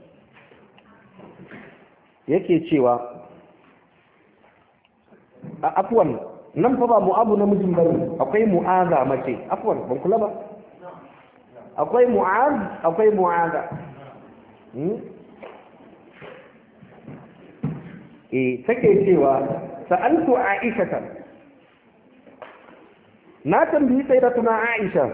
yake cewa a afwan nan fa ba mu'abu namijin bane akwai mu'aza mace afwan ban kula ba akwai mu'az akwai mu'aza take cewa sa'altu aisha na tambayi sayyidatuna aisha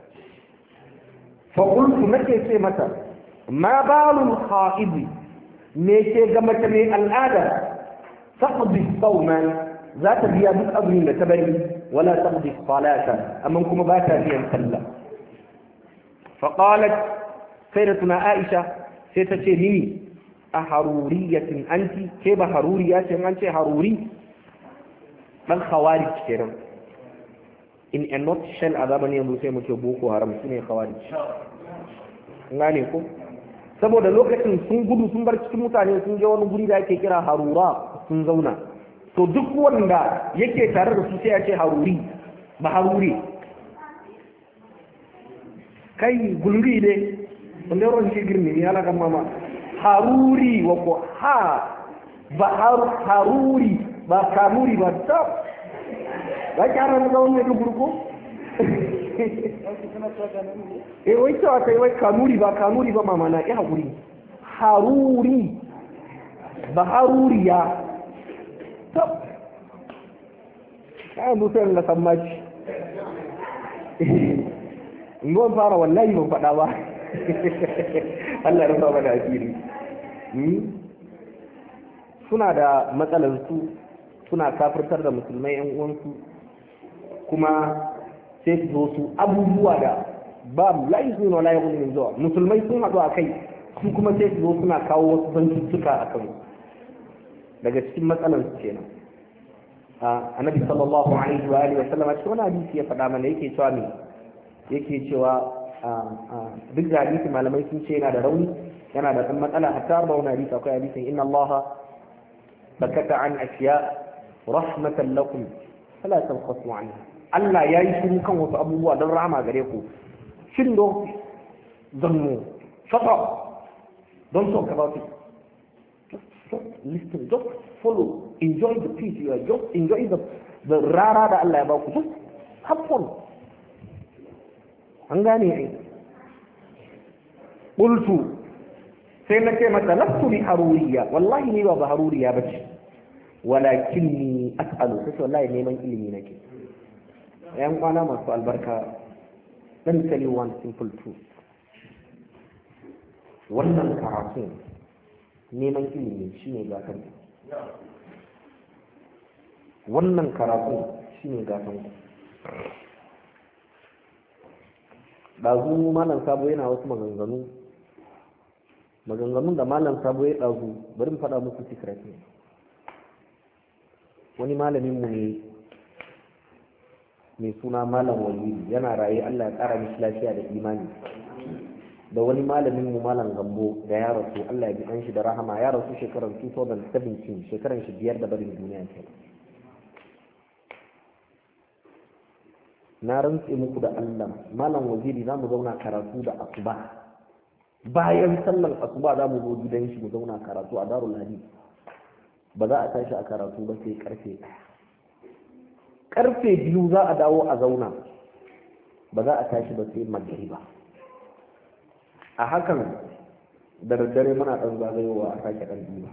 fa qultu nake ce mata ma balul khaibi me ke ga mace mai al'ada taqdi sawman za ta biya duk abin da ta bari wala taqdi salata amma kuma ba ta biyan sallah fa qalat sayyidatuna aisha sai ta ce ni a haruriyatin anti ke ba haruriya ce an ce haruri dan khawarij kenan in a nutshell azaban yanzu sai muke boko haram shine khawarij ngane ko saboda lokacin sun gudu sun bar cikin mutane sun je wani guri da ake kira harura sun zauna to duk wanda yake tare da su sai ya ce haruri ba haruri kai gulri ne wanda yawan shi girmi ya lagan mama haruri wa ko ha ba haruri ba kamuri ba ta ba kyara na zaune da gurko wai cewa kai wai kanuri ba mama na ya haƙuri haruri ba haruriya tab kayan musayin na sammaci in ban fara wallahi ban faɗa ba Allah ya rufa mana asiri suna da matsalar su suna kafirtar da musulmai yan uwansu kuma sai su zo su abubuwa da ba layi su na layi wani zuwa musulmai sun haɗu a kai su kuma sai su zo suna kawo wasu zantuttuka a kan daga cikin matsalar su kenan annabi sallallahu alaihi wa alihi wa sallam cikin wani hadisi ya faɗa mana yake cewa me yake cewa duk da hadisi malamai sun ce yana da rauni yana da ɗan matsala hatta ba wani hadisi akwai hadisin inna allaha sakata an ashiya rahmatan lakum fala tanqasu anha Allah ya yi shiru kan wasu abubuwa don rahama gare ku shin do zannu shut up don't talk about it just listen just follow enjoy the peace you are just enjoy the rara da Allah ya ba ku just have fun an gane ai qultu sai na ce mata lastu bi haruriya wallahi ni ba haruriya bace walakinni as'alu sai wallahi neman ilimi nake yan kwana masu albarka dan tell you one simple truth wannan karatu neman ilimi shine gatan wannan karatu shine gatan ɗazu malam sabo yana wasu maganganun da malam sabo ya ɗazu bari mu faɗa muku secret ne wani malamin mu ne mai suna malam walidi yana raye Allah ya ƙara mishi lafiya da imani da wani malamin mu malam gambo da ya rasu Allah ya bi ɗan shi da rahama ya rasu shekarar 2017 shekaran shi 5 da barin duniya ke na rantse muku da Allah malam waziri za mu zauna karatu da asuba bayan sallan asuba za mu zo gidan shi mu zauna karatu a darul hadith ba za a tashi a karatu ba sai karfe 2 za a dawo a zauna ba za a tashi ba sai magriba a hakan da daddare muna dan zagayowa a sake dan diba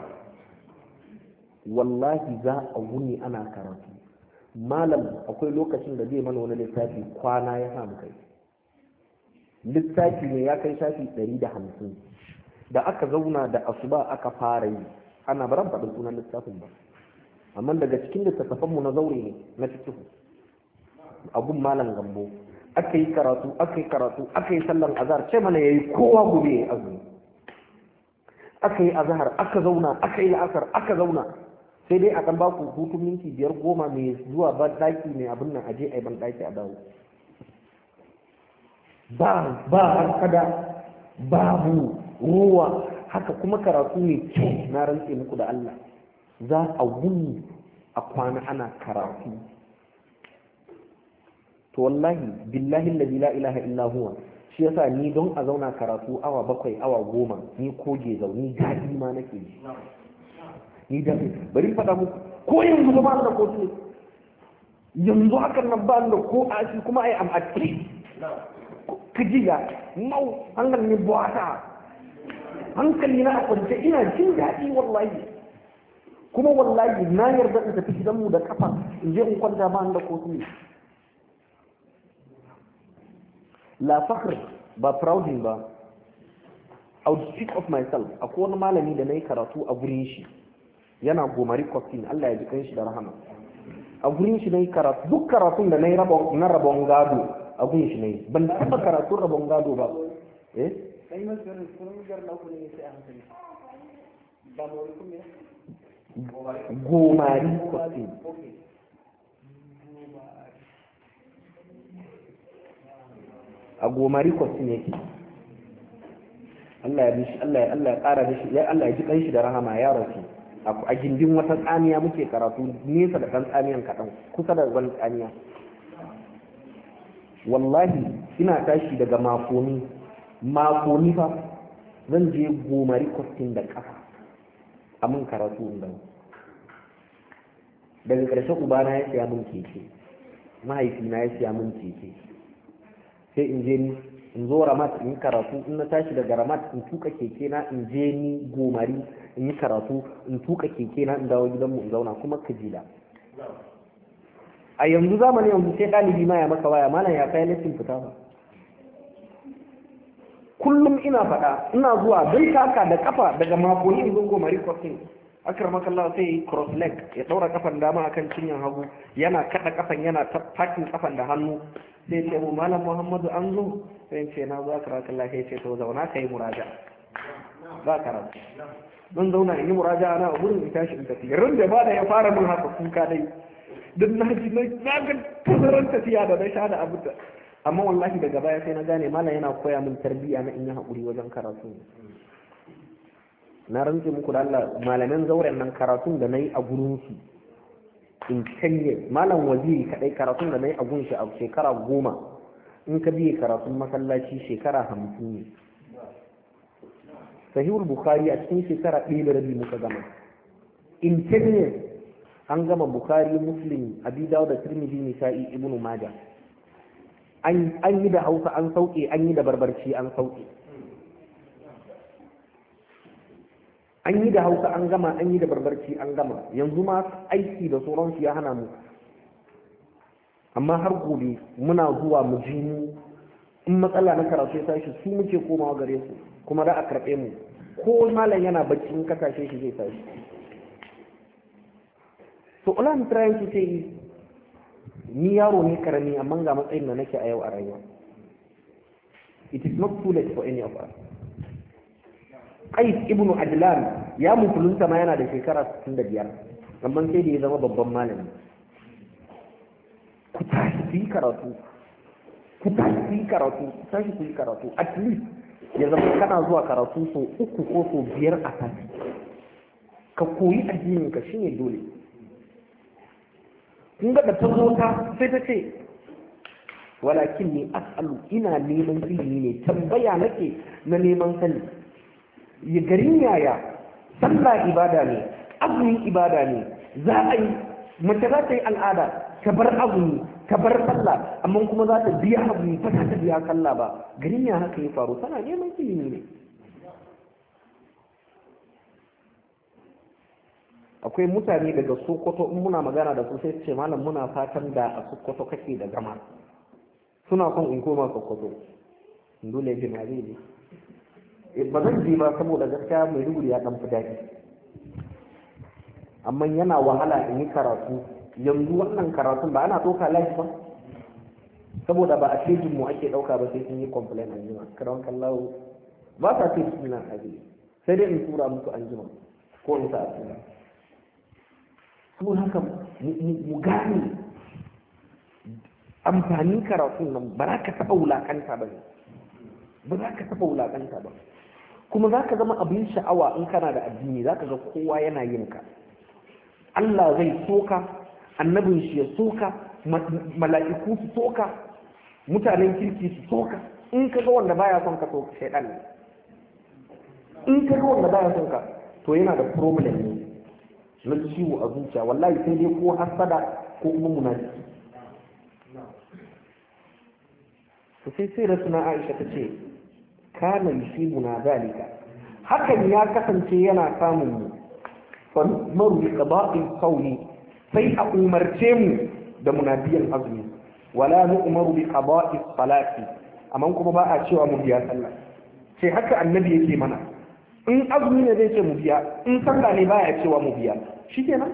wallahi za a wuni ana karatu malam akwai lokacin da zai mana wani lissafi kwana ya samu kai lissafi ne ya kai shafi 150 da aka zauna da asuba aka fara yi ana baran faɗin sunan littafin ba amma daga cikin littattafanmu na zaure ne na fikihu abun malam gambo aka yi karatu aka yi sallan azhar ce mana yayi kowa gobe yayi azumi aka yi azhar aka zauna aka yi la'asar aka zauna sai dai a ɗan baku hutun minti 5-10 mai zuwa ban ɗaki mai abin nan aje a yi ban ɗaki a dawo ba hankada babu ruwa haka kuma karatu ne kyau na rantse muku da Allah za a wuni a kwana ana karatu to wallahi billahi la ilaha illa huwa shi yasa ni don a zauna karatu awa 7 awa 10 ni koge zauni daɗi ma nake ji ni da bari faɗa muku ko yanzu ba da kotu ne yanzu hakan nan ba da ko a shi kuma ai am atri kijiya mau hankali ne buwata hankali na a kwance ina jin daɗi wallahi kuma wallahi na yarda in tafi gidanmu da kafa in je in kwanta ba da kotu ne la fakhr ba prouding ba I would speak of myself akwai wani malami da na yi karatu a gurin shi yana gomari kwafin Allah ya ji kan shi da rahama a gurin shi na yi karatu duk karatun da na yi na rabon gado a gurin shi na yi ban taɓa karatun rabon gado ba gomari kwafin a gomari kwafin yake Allah ya ƙara da shi Allah ya ji kan shi da rahama ya rasu a gindin wata tsamiya muke karatu nesa da ɗan tsamiyan kaɗan kusa da wani tsamiya wallahi ina tashi daga makoni fa zan je gomari kwastin da ƙafa a mun karatu inda daga ƙarshe ubana ya siya mun keke mahaifina ya siya mun keke sai in je ni in zo ramat in yi karatu, in na tashi daga ramat in tuka keke na in je ni gomari in yi karatu, in tuka keke na in dawo gidanmu in zauna kuma ka jida. A yanzu zamani yanzu sai ɗalibi ma ya maka waya, malam ya kai lissin fita ba. Kullum ina faɗa ina zuwa don taka da kafa daga makoni in zo gomari crossing, akar makalla sai cross leg ya ɗaura kafan dama akan cinyan hagu, yana kaɗa kafan yana takin kafan da hannu, sai ce mu malam Muhammadu an zo, sai ce na zo akar makalla, sai ce to zauna ka yi muraja ba karatu. Don zauna in yi muraja ana a gurin in tashi in tafi. Ran da ba da ya fara min haka kuka dai, don na ji na ga tazaran tafiya da na sha da abu da, amma wallahi daga baya sai na gane malam yana koya min tarbiyya na in yi haƙuri wajen karatu. Na rantse muku da Allah, malaman zauren nan karatun da na yi a gurinsu in canye, malam waziri kaɗai karatun da na yi a gunshi a shekara 10, in ka biye karatun masallaci shekara 50 ne. Sahihul Bukhari a cikin shekara 1.5 muka gama. In canye an gama Bukhari, Muslim, Abi Dawud da Tirmidhi, Nisa'i, Ibn Majah. An yi da Hausa an sauke, an yi da Barbarci an sauke. An yi da Hausa an gama, an yi da Barbarci an gama. Yanzu ma aiki da sauransu ya hana mu. Amma har gobe muna zuwa mu ji mu, in matsala na karatu ya tashi su muke komawa gare su, kuma da a karɓe mu. Ko malam yana bacci in ka tashe shi zai tashi. To ulan tirayen su ce ni yaro ne karami amma ga matsayin da nake a yau a rayuwa. It is not too late for any of us. Qais ibn Adlan ya musulunta ma yana da shekara 65, amma sai da ya zama babban malami. Ku tashi ku yi karatu, ku tashi ku yi karatu, ku tashi ku yi karatu. At least ya zama kana zuwa karatu so 3 ko so 5 a sati. Ka koyi addinin ka shine dole. Kun ga da ta zo ta sai ta ce walakin ni as'alu, ina neman ilimi ne, tambaya nake na neman sani. Ya garin yaya sallah ibada ne, azumi ibada ne, za a yi mace za ta yi al'ada ta bar azumi ta bar sallah, amma kuma za ta biya azumi ta ta biya sallah ba. Garin ya haka ya faru, tana neman ilimi ne. Akwai mutane daga Sokoto in muna magana da su sai su ce malam muna fatan da a Sokoto kake da gama, suna son in koma Sokoto. Dole ji na zai ne ba zan je ba saboda gaskiya mai ruguri ya dan fi daɗi, amma yana wahala in yi karatu. Yanzu wannan karatun ba ana ɗauka live ba, saboda ba a shejin mu ake ɗauka ba sai sun yi complain an jima. Karan kallahu ba sa ce su na aji, sai dai in tura musu an jima ko in sa a tura. Saboda haka mu gane amfanin karatun nan, ba za ka taɓa wulaƙanta ba ne, ba za ka taɓa wulaƙanta ba, kuma za ka zama abin sha'awa in kana da addini. Za ka ga kowa yana yin ka, Allah zai soka, annabin shi ya soka, mala'iku su soka, mutanen kirki su soka. In ka ga wanda baya son ka to shaidan ne, in ka ga wanda baya son ka to yana da problem ne na ciwo a zuciya. Wallahi sai dai ko hasada ko kuma munafiki. to sai rasuna Aisha ta ce kana yusibuna zalika, hakan ya kasance yana samun mu fa maru bi qada'il qawli, sai a umarce mu da munabiyan azumi, wala nu'maru bi qada'is salati, amma kuma ba a cewa mu biya sallah. sai haka annabi yake mana, in azumi ne zai ce mu biya, in sallah ne baya cewa mu biya. shikenan.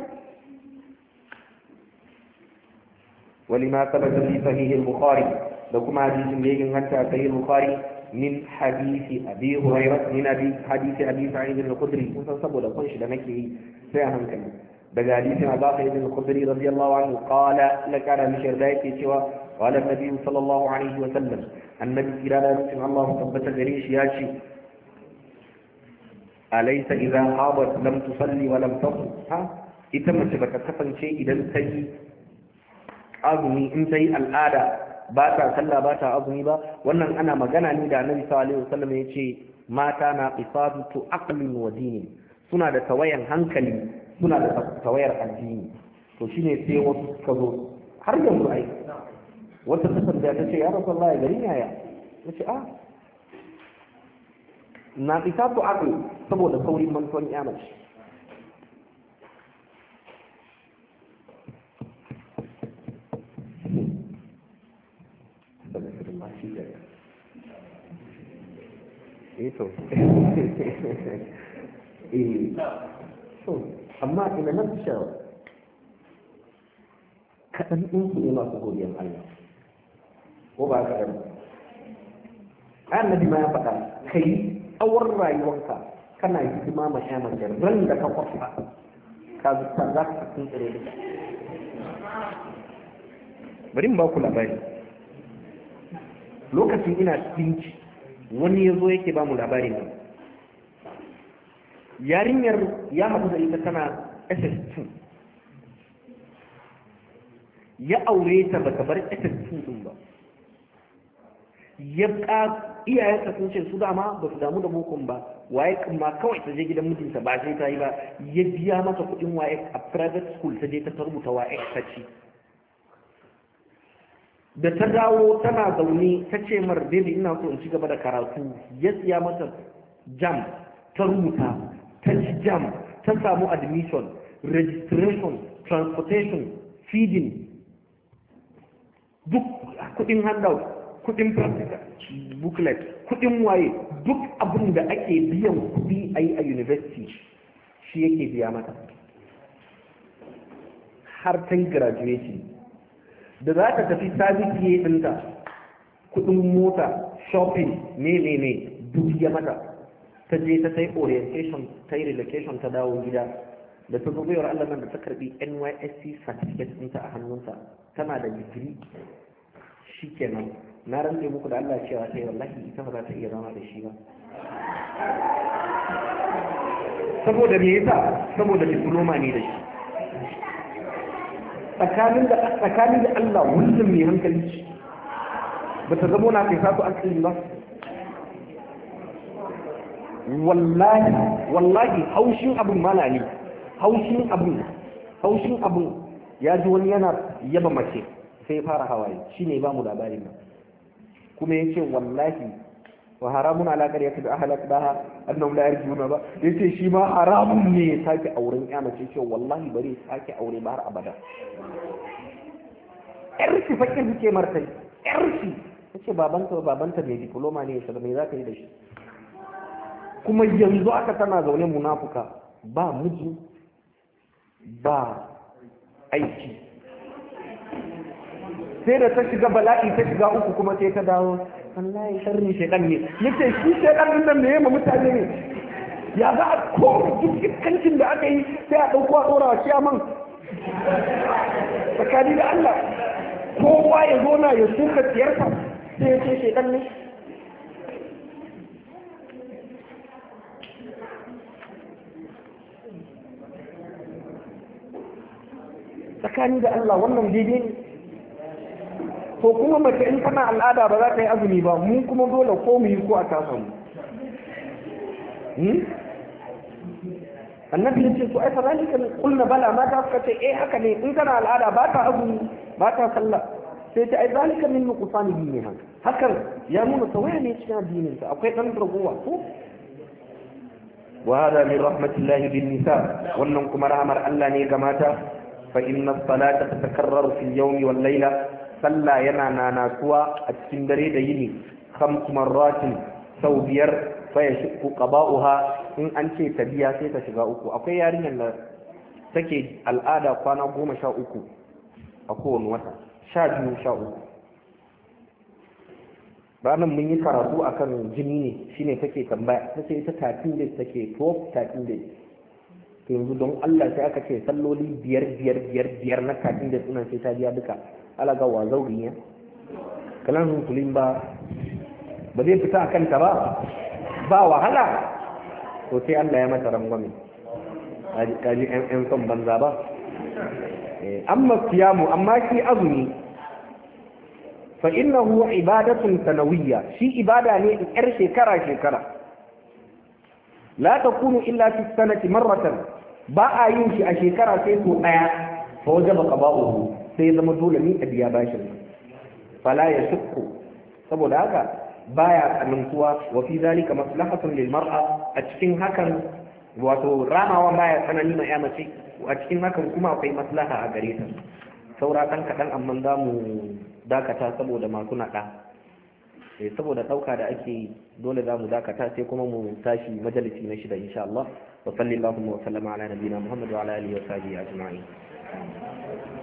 ولما ثبت في صحيح البخاري لكم حديث يجن حتى صحيح البخاري من حديث أبي هريرة من حديث أبي سعيد الخدري وسنصبوا لكم شد مكي سيهم كلمة بقى حديث أبا سعيد الخدري رضي الله عنه قال لك على مشير ذاك سوى قال النبي صلى الله عليه وسلم النبي إرادة الله ثبت غريش ياشي أليس إذا حاضت لم تصلي ولم تصل إتمت بك كفن شيء إذا سيء azumi in ta yi al'ada ba ta sallah ba ta azumi ba. Wannan ana magana ne da annabi sallallahu alaihi wasallam ya ce mata na qisatu aqlin wa dini, suna da tawayan hankali, suna da tawayar addini. to shine sai wasu suka zo har yanzu ai wata ta tambaya ta ce ya rasu Allah ya gari yaya na ce na isa to aka saboda saurin mantuwan yamaci amma ina nan shawar kaɗan ɗinsu ne masu godiyan Allah ko ba ka ɗan annabi ma ya faɗa kai tsawon rayuwanka kana hidima ma ya mace ran da ka kwafa ka zuta za ka sun tsire da bari mu ba ku labari lokacin ina tinci wani ya zo yake ba mu labari nan yarinyar ya haɗu da ita tana SS2 ya aure ta ba ta bar SS2 din ba ya iyayensa sun ce su dama ba su damu da bokon ba waye kuma kawai ta je gidan mijinta ba sai ta yi ba ya biya masa kuɗin waye a private school ta je ta rubuta waye ta ci da ta dawo tana zaune ta ce mar baby ina so in ci gaba da karatu ya siya mata jam ta rubuta ta ci jam ta samu admission registration transportation feeding duk kuɗin handout kuɗin practical booklet kuɗin waye duk abin da ake biyan kuɗi a yi a university shi yake biya mata har ta yi graduation da za ta tafi sabiki ɗinta kuɗin mota shopping ne duk ya mata ta je ta sai orientation ta yi relocation ta dawo gida da ta zo bayar Allah nan da ta karbi NYSC certificate ɗinta a hannunta tana da digiri shikenan na rantse muku da Allah cewa sai wallahi ita ba za ta iya zama da shi ba saboda me yasa saboda diploma ne da shi tsakanin da Allah wannan mai hankali ba ta zama na kai sa su an ba wallahi haushin abin mana ne haushin abin ya ji wani yana yaba mace sai ya fara hawaye shine ba mu labarin nan kuma yace wallahi wa haramun ala qaryati bi ahlak daha annahum la yarjuna ba yace shi ma haramun ne ya sake auren ya mace ce wallahi bari ya sake aure ba har abada yarki fakir suke martai yarki yace babanta mai diploma ne sai me zaka yi da shi kuma yanzu aka tana zaune munafuka ba miji ba aiki sai da ta shiga bala'i ta shiga uku kuma sai ta dawo wallahi sharri shedan ne yace shi shedan din nan ne ma mutane ne ya za a ko dukkanin da aka yi sai a dauko a dora wa ciyaman tsakani da Allah kowa ya zo na ya suka tiyarsa sai ya ce shedan ne tsakani da Allah wannan daidai ne to kuma mace in tana al'ada ba za ta yi azumi ba mu kuma dole ko mu yi ko a tasa mu annabi ya ce to ai fadalika kulna bala mata suka ce haka ne in kana al'ada ba ta azumi ba ta sallah sai ta ai zalika min nuqsani diniha hakan ya nuna tawaya ne cikin addinin sa akwai dan ragowa ko wa hada min rahmatillahi bin nisa wannan kuma rahmar Allah ne ga mata fa inna as-salata tatakarraru fil yawmi wal layla sallah yana nanatuwa a cikin dare da yini 5 marratin sau 5 fa yashqu qaba'uha in an ce ta biya sai ta shiga uku akwai yarinyar da take al'ada kwana 13 a kowane wata 12 ranar mun yi karatu akan jini ne shine take tambaya tace ita 13 days take 13 days yanzu don Allah sai aka ce salloli biyar na 13 days ina sai ta biya duka alaga wa zauriya kalan hunkulin ba zai fita a kanta ba wahala to sai Allah ya mata rangwame kaji yan son banza ba amma siyamu amma shi azumi fa innahu ibadatun sanawiyya shi ibada ne in yar shekara la takunu illa fi sanati marratan ba a yin shi a shekara sai ko daya fa wajaba qaba'uhu sai zama dole ne a biya bashin fala yashqu saboda haka baya tsanantuwa wa fi zalika maslahatun lil mar'a a cikin hakan wato ramawa baya tsanani ma ya mace a cikin hakan kuma akwai maslaha a gare ta saura kan kadan amma za mu dakata saboda masu nada saboda dauka da ake dole za mu dakata sai kuma mu tashi majalisi na shida insha Allah wa sallallahu wa sallama ala nabiyina Muhammad wa ala alihi wa sahbihi ajma'in